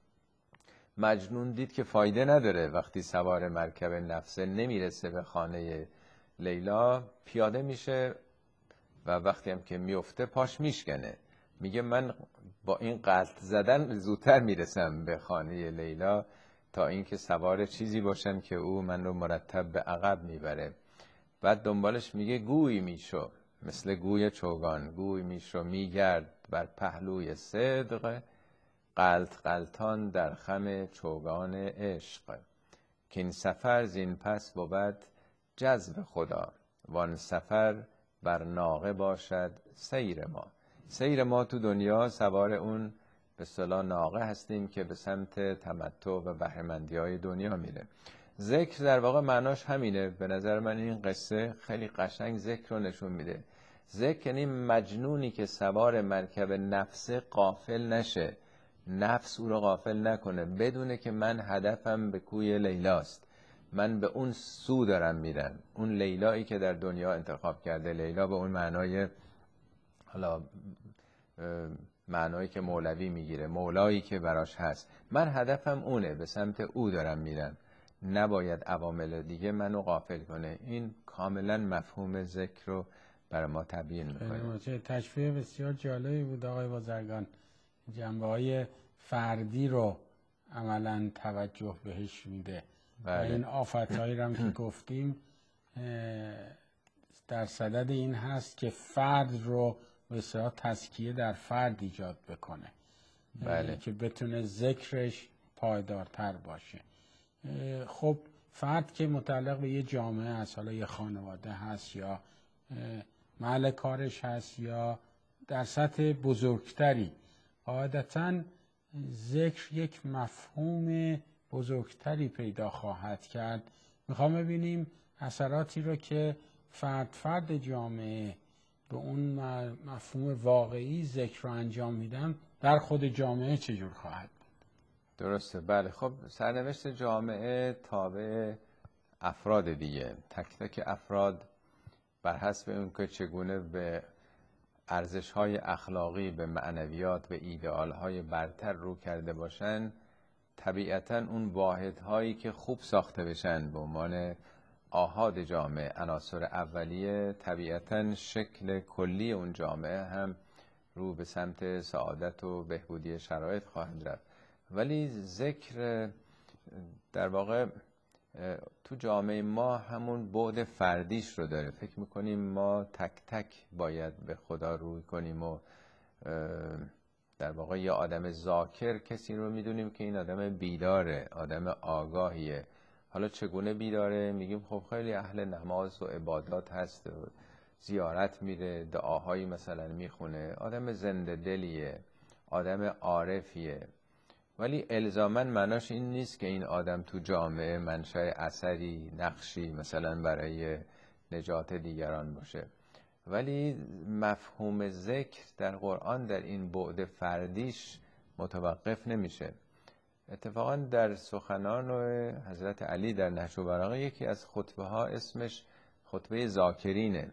مجنون دید که فایده نداره، وقتی سوار مرکب نفسه نمیرسه به خانه لیلا، پیاده میشه و وقتی هم که میفته پاش میشکنه. میگه من با این قلط زدن زودتر میرسم به خانه لیلا تا اینکه سوار چیزی باشم که او من رو مرتب به عقب میبره. بعد دنبالش میگه گوی میشو، مثل گوی چوگان، گوی میشو میگرد بر پهلوی صدق، قلط قلطان در خم چوگان عشق، که این سفر زین پس بود جذب خدا، وان سفر بر ناقه باشد سیر ما. سیر ما تو دنیا سوار اون به اصطلاح ناقه هستیم که به سمت تمتع و بهره‌مندی های دنیا میره. ذکر در واقع معناش همینه. به نظر من این قصه خیلی قشنگ ذکر رو نشون میده. ذکر یعنی مجنونی که سوار مرکب نفس غافل نشه، نفس او رو غافل نکنه، بدونه که من هدفم به کوی لیلاست، من به اون سو دارم میرم، اون لیلایی که در دنیا انتخاب کرده. لیلا به اون معنای، حالا معنایی که مولوی میگیره، مولایی که براش هست، من هدفم اونه، به سمت او دارم میرم، نباید عوامل دیگه منو غافل کنه. این کاملا مفهوم ذکر رو برای ما تبیین میکنه. تشبیه بسیار جالبی بود آقای بازرگان. جنبه های فردی رو عملا توجه بهش میده. بله. و این آفت‌هایی رو هم که گفتیم در صدد این هست که فرد رو به اصطلاح تزکیه در فرد ایجاد بکنه. بله. که بتونه ذکرش پایدارتر باشه. خب فرد که متعلق به یه جامعه هست، حالا یه خانواده هست یا محل کارش هست یا در سطح بزرگتری، قاعدتاً ذکر یک مفهوم بزرگتری پیدا خواهد کرد. میخوام ببینیم اثراتی رو که فرد فرد جامعه به اون مفهوم واقعی ذکر رو انجام میدن در خود جامعه چجور خواهد بود. درسته. بله. خب سرنوشت جامعه تابع افراد دیگه، تک تک افراد بر حسب اون که چگونه به ارزش‌های اخلاقی، به معنویات، به ایدئال‌های برتر رو کرده باشن، طبیعتاً اون واحدهایی که خوب ساخته بشن به عنوان آحاد جامعه، عناصر اولیه، طبیعتاً شکل کلی اون جامعه هم رو به سمت سعادت و بهبودی شرایط خواهد رفت. ولی ذکر در واقع تو جامعه ما همون بعد فردیش رو داره. فکر میکنیم ما تک تک باید به خدا روی کنیم و در واقع یه آدم ذاکر کسی رو میدونیم که این آدم بیداره، آدم آگاهیه. حالا چگونه بیداره؟ میگیم خب خیلی اهل نماز و عبادات هست، زیارت میره، دعاهایی مثلا میخونه، آدم زنده دلیه، آدم عارفیه. ولی الزاماً معناش این نیست که این آدم تو جامعه منشأ اثری، نقشی مثلا برای نجات دیگران باشه. ولی مفهوم ذکر در قرآن در این بعد فردیش متوقف نمیشه. اتفاقاً در سخنان حضرت علی در نهج البلاغه یکی از خطبه ها اسمش خطبه ذاکرینه.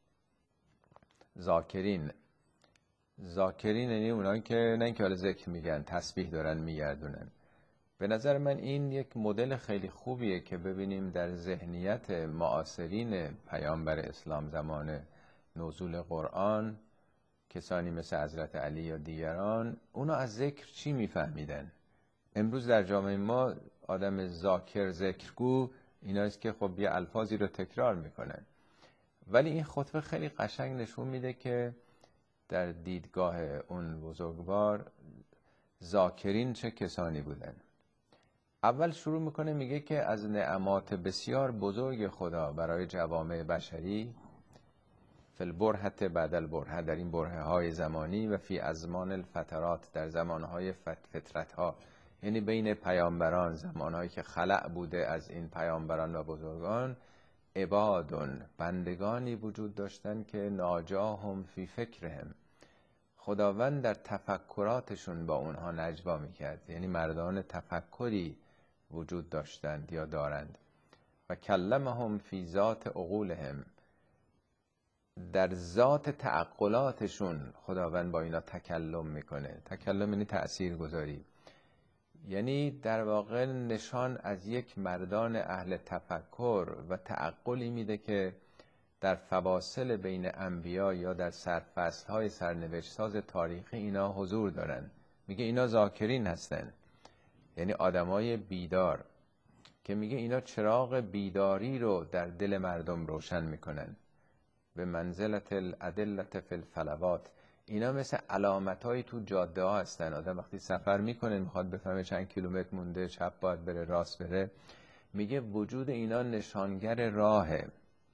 ذاکرین ذاکرین یعنی اونایی که نه اینکه حالا ذکر میگن، تسبیح دارن میگردونن. به نظر من این یک مدل خیلی خوبیه که ببینیم در ذهنیت معاصرین پیامبر اسلام زمان نزول قرآن، کسانی مثل حضرت علی یا دیگران، اونا از ذکر چی میفهمیدن. امروز در جامعه ما آدم ذاکر، ذکرگو ایناست که خب یه الفاظی رو تکرار میکنن. ولی این خطبه خیلی قشنگ نشون میده که در دیدگاه اون بزرگوار ذاکرین چه کسانی بودن. اول شروع میکنه میگه که از نعمات بسیار بزرگ خدا برای جوامع بشری، فی البرهت بعد البرهه، در این برهه های زمانی، و فی ازمان الفترات، در زمانهای فترت ها، یعنی بین پیامبران، زمانهایی که خلأ بوده از این پیامبران و بزرگان، عبادون، بندگانی وجود داشتن که ناجاهم فی فکرهم، خداوند در تفکراتشون با اونها نجوا میکرد. یعنی مردان تفکری وجود داشتند یا دارند. و کلمهم فی ذات عقولهم، در ذات تعقلاتشون خداوند با اینا تکلم میکنه. تکلم یعنی تأثیر گذاری، یعنی در واقع نشان از یک مردان اهل تفکر و تعقلی میده که در فواصل بین انبیا یا در سرفصل‌های سرنوشت ساز تاریخی اینا حضور دارن. میگه اینا ذاکرین هستن، یعنی آدمای بیدار، که میگه اینا چراغ بیداری رو در دل مردم روشن میکنن. به منزلت الادلة فی الفلوات، اینا مثل علامت‌های تو جاده ها هستن. آدم وقتی سفر میکنه میخواد بفهمه چند کیلومتر مونده، چپ باید بره، راست بره، میگه وجود اینا نشانگر راهه.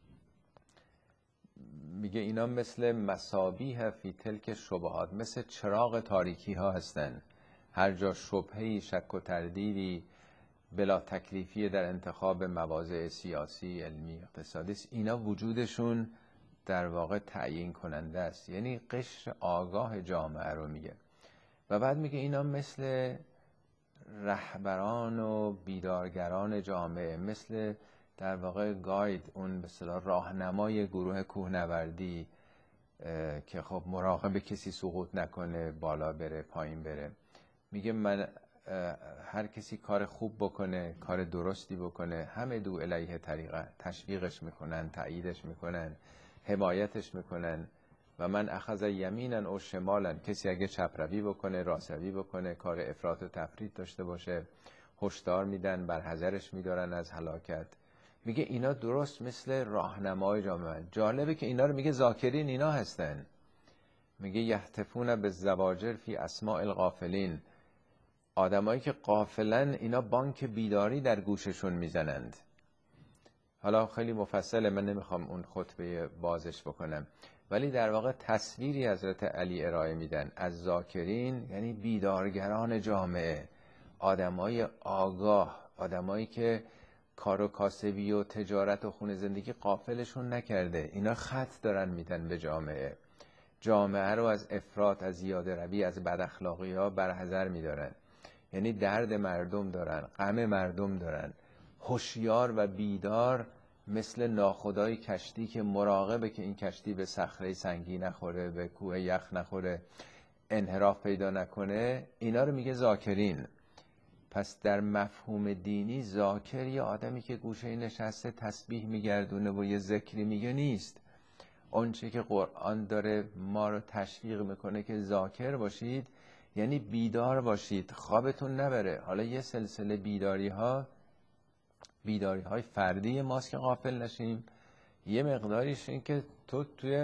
میگه اینا مثل مصابیح فی تلک شبهات، مثل چراغ تاریکی ها هستن. هر جا شبهه‌ای، شک و تردیدی، بلا تکلیفی در انتخاب مواضع سیاسی، علمی، اقتصادی، اینا وجودشون در واقع تعیین کننده است. یعنی قشر آگاه جامعه رو میگه. و بعد میگه اینا مثل رهبران و بیدارگران جامعه، مثل در واقع گاید، اون به اصطلاح راهنمای گروه کوهنوردی که خب مراقب کسی سقوط نکنه، بالا بره پایین بره. میگه من هر کسی کار خوب بکنه، کار درستی بکنه، همه دو الیه طریقه، تشویقش میکنن، تاییدش میکنن، حمایتش میکنن. و من اخذ یمینا او شمالا، کسی اگه چپروی بکنه، راستروی بکنه، کار افراط و تفرید داشته باشه، هشدار میدن، برحذرش میدارن از هلاکت. میگه اینا درست مثل راهنمای جامعه. جالبه که اینا رو میگه ذاکرین اینا هستن. میگه یهتفون به زواجر فی اسماء الغافلین، آدمایی که غافلن اینا بانک بیداری در گوششون میزنند. حالا خیلی مفصله، من نمیخوام اون خطبه بازش بکنم، ولی در واقع تصویری حضرت علی ارائه میدن از ذاکرین، یعنی بیدارگران جامعه، آدمای آگاه، آدمایی که کار و کاسبی و تجارت و خونه زندگی غافلشون نکرده. اینا خط دارن میدن به جامعه، جامعه رو از افراط، از زیاده روی، از بد اخلاقی ها برحذر میدارن. یعنی درد مردم دارن، غم مردم دارن، هوشیار و بیدار، مثل ناخدای کشتی که مراقبه که این کشتی به صخره سنگی نخوره، به کوه یخ نخوره، انحراف پیدا نکنه. اینا رو میگه ذاکرین. پس در مفهوم دینی ذاکر یه آدمی که گوشه نشسته تسبیح میگردونه و یه ذکری میگه نیست. اون چه که قرآن داره ما رو تشویق میکنه که ذاکر باشید، یعنی بیدار باشید، خوابتون نبره. حالا یه سلسله بیداری ها بیداری های فردی ماست که غافل نشیم، یه مقداریش این که تو توی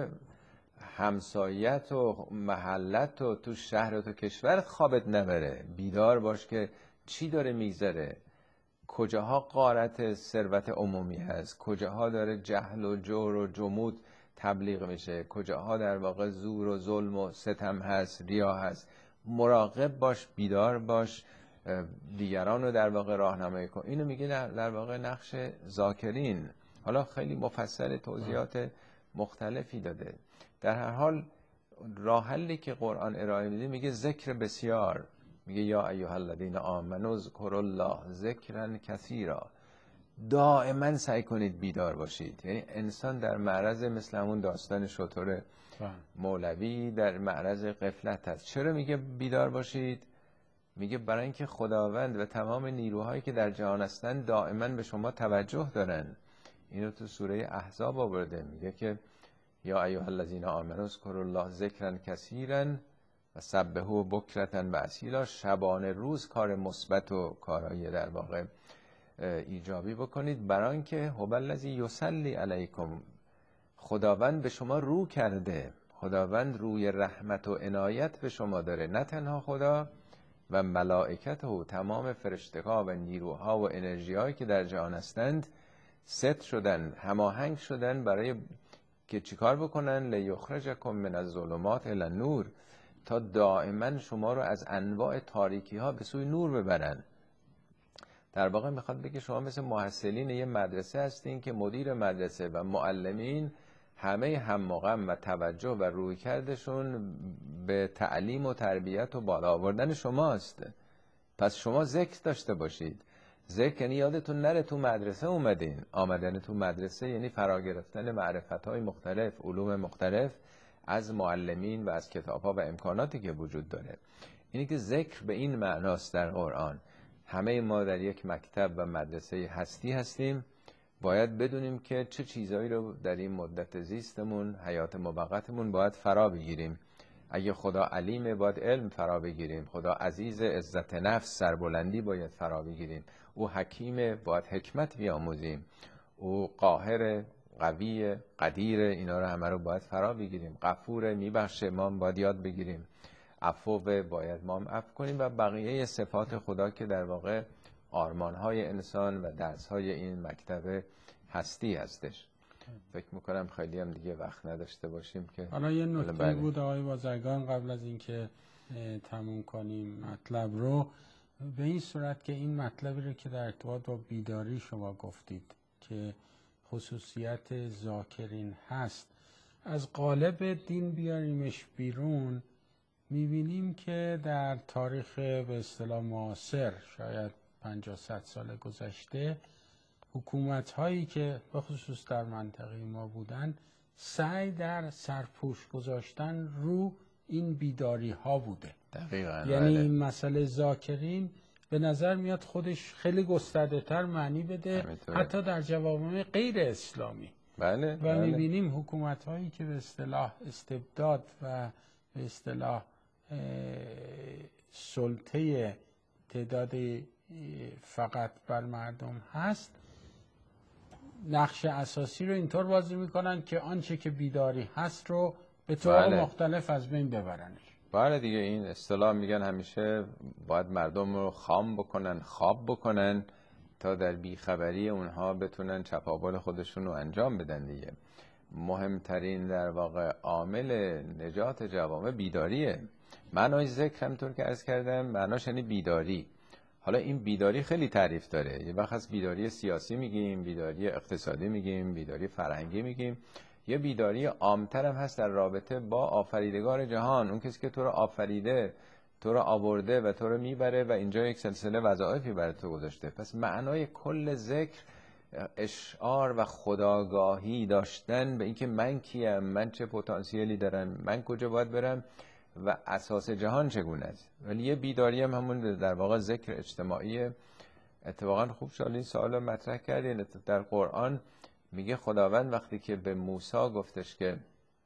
همسایت و محلت و تو شهرت و کشورت خوابت نبره. بیدار باش که چی داره میگذره، کجاها غارت ثروت عمومی هست، کجاها داره جهل و جور و جمود تبلیغ میشه، کجاها در واقع زور و ظلم و ستم هست، ریا هست. مراقب باش، بیدار باش، دیگران رو در واقع راهنمایی کن. اینو میگه در واقع نقش ذاکرین. حالا خیلی مفصل توضیحات مختلفی داده. در هر حال راه حلی که قرآن ارائه میده میگه ذکر بسیار. میگه یا ایها الذین آمنوا اذکروا الله ذکرا کثیرا. دائما سعی کنید بیدار باشید. یعنی انسان در معرض، مثل همون داستان شتر مولوی، در معرض غفلت هست. چرا میگه بیدار باشید؟ میگه برای اینکه خداوند و تمام نیروهایی که در جهان هستند دائما به شما توجه دارن. اینو تو سوره احزاب آورده، میگه که یا ایها الذین آمنوا اذکروا الله ذکرا کثیرا و سبحوه بکرة و اصیلا. شبانه روز کار مثبت و کارهای در واقع ایجابی بکنید، برای اینکه هو الذی یصلی علیکم، خداوند به شما رو کرده، خداوند روی رحمت و عنایت به شما داره. نه تنها خدا و ملائکته و تمام فرشته‌ها و نیروها و انرژی‌هایی که در جهان هستند ست شدن، هماهنگ شدن برای که چیکار بکنن؟ لیخرجکم من الظلمات الی النور، تا دائما شما رو از انواع تاریکی ها به سوی نور ببرن. در واقع میخواد بگه شما مثل محصلین یه مدرسه هستین که مدیر مدرسه و معلمین همه هم‌وغم و توجه و رویکردشون به تعلیم و تربیت و بالا آوردن شماست. پس شما ذکر داشته باشید. ذکر یعنی یادتون نره تو مدرسه اومدین. آمدن تو مدرسه یعنی فرا گرفتن معرفت‌های مختلف، علوم مختلف از معلمین و از کتاب‌ها و امکاناتی که وجود داره. اینی که ذکر به این معناست در قرآن. همه ما در یک مکتب و مدرسه هستی هستیم. باید بدونیم که چه چیزایی رو در این مدت زیستمون، حیات موقتمون باید فرا بگیریم. اگه خدا علیمه باید علم فرا بگیریم، خدا عزیز عزت نفس سربلندی باید فرا بگیریم، او حکیمه باید حکمت بیاموزیم، او قاهر قوی قدیر، اینا رو همه رو باید فرا بگیریم، غفور میبخشه ما باید یاد بگیریم، عفو باید ما هم عفو کنیم و بقیه صفات خدا که در واقع آرمان‌های انسان و درس‌های این مکتب هستی هستش. فکر میکنم خیلی هم دیگه وقت نداشته باشیم که حالا یه نکته بود آقای بازرگان قبل از اینکه تموم کنیم مطلب رو، به این صورت که این مطلبی رو که در ارتباط با بیداری شما گفتید که خصوصیت ذاکرین هست، از قالب دین بیاریمش بیرون، میبینیم که در تاریخ به اصطلاح معاصر، شاید پنجاه صد سال گذشته، حکومت هایی که به خصوص در منطقه ما بودن سعی در سرپوش گذاشتن رو این بیداری ها بوده. دقیقاً. یعنی این مسئله ذاکرین به نظر میاد خودش خیلی گسترده تر معنی بده، همیتونه. حتی در جوامع غیر اسلامی. بله. و بله. میبینیم حکومت هایی که به اصطلاح استبداد و به اصطلاح سلطه تعداد فقط بر مردم هست، نقش اساسی رو اینطور بازی میکنن که آنچه که بیداری هست رو به طور بله. مختلف از بین ببرنش. بله دیگه، این اصطلاح میگن همیشه باید مردم رو خام بکنن، خواب بکنن تا در بیخبری اونها بتونن چپاول خودشون رو انجام بدن دیگه. مهمترین در واقع عامل نجات جوامع بیداریه. معنای ذکر همونطور که عرض کردم معناش یعنی بیداری. حالا این بیداری خیلی تعریف داره. یه وقت از بیداری سیاسی میگیم، بیداری اقتصادی میگیم، بیداری فرهنگی میگیم. یه بیداری عامتر هم هست در رابطه با آفریدگار جهان، اون کسی که تو رو آفریده، تو رو آورده و تو رو میبره و اینجا یک سلسله وظایفی برای تو گذاشته. پس معنای کل ذکر اشعار و خودآگاهی داشتن به اینکه من کیم، من چه پتانسیلی دارم، من کجا باید برم و اساس جهان چگونه است. ولی یه بیداری هم همون در واقع ذکر اجتماعی. اتفاقا خوب شد این سوال مطرح کردین. در قرآن میگه خداوند وقتی که به موسی گفتش که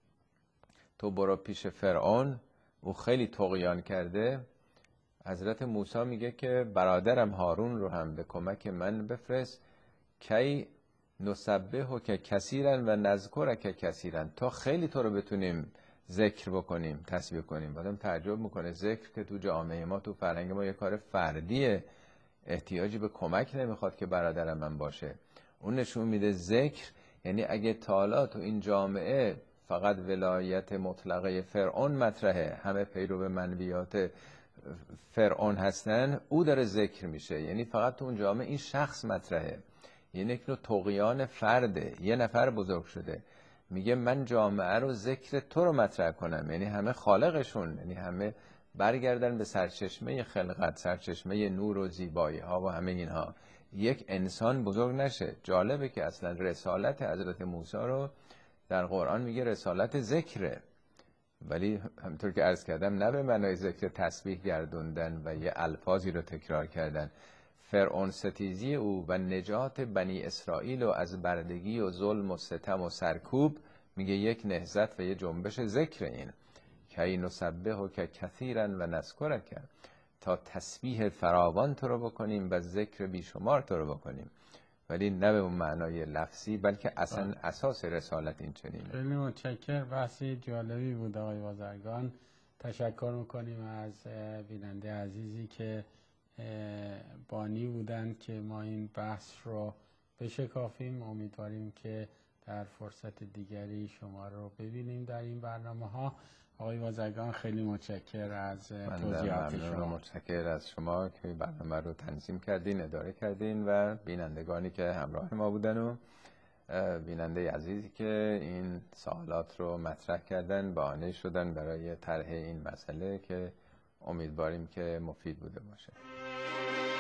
تو برو پیش فرعون، او خیلی طغیان کرده، حضرت موسی میگه که برادرم هارون رو هم به کمک من بفرست، کی نسبحو که کثیرن و نذکرک کثیرن، تا خیلی تو رو بتونیم ذکر بکنیم، تسبیح کنیم. بعدم تعجب میکنه ذکر که تو جامعه ما، تو فرهنگ ما یه کار فردیه، احتیاجی به کمک نمیخواد که برادرم من باشه. اون نشون میده ذکر یعنی اگه تالا تو این جامعه فقط ولایت مطلقه فرعون مطرحه، همه پیرو منویات فرعون هستن، او داره ذکر میشه، یعنی فقط تو اون جامعه این شخص مطرحه. یعنی یک نوع طغیان فرده. یه نفر بزرگ شده میگه من جامعه رو ذکر تو رو مطرح کنم، یعنی همه خالقشون، یعنی همه برگردن به سرچشمه خلقت، سرچشمه نور و زیبایی ها و همه اینها. یک انسان بزرگ نشه. جالبه که اصلا رسالت حضرت موسی رو در قرآن میگه رسالت ذکره، ولی همطور که عرض کردم نه به معنای ذکر تسبیح گردوندن و یه الفاظی رو تکرار کردن. فرعون ستیزی او و نجات بنی اسرائیل و از بردگی و ظلم و ستم و سرکوب میگه یک نهضت و یه جنبش ذکر. این کی نسبحو که کثیرا و نذکرک، تا تسبیح فراوان تو رو بکنیم و ذکر بیشمار تو رو بکنیم، ولی نه به اون معنای لفظی، بلکه اصلا اساس رسالت این چنینه. خیلی متشکرم. بحثی جالبی بود آقای بازرگان. تشکر میکنیم از بیننده عزیزی که بانی بودند که ما این بحث رو بشکافیم. امیدواریم که در فرصت دیگری شما رو ببینیم در این برنامه ها. آقای بازرگان خیلی متشکر از توضیحات شما. متشکر از شما که برنامه رو تنظیم کردین، اداره کردین و بینندگانی که همراه ما بودن و بیننده عزیزی که این سوالات رو مطرح کردن، بهانه شدن برای طرح این مسئله که امیدواریم که مفید بوده باشه.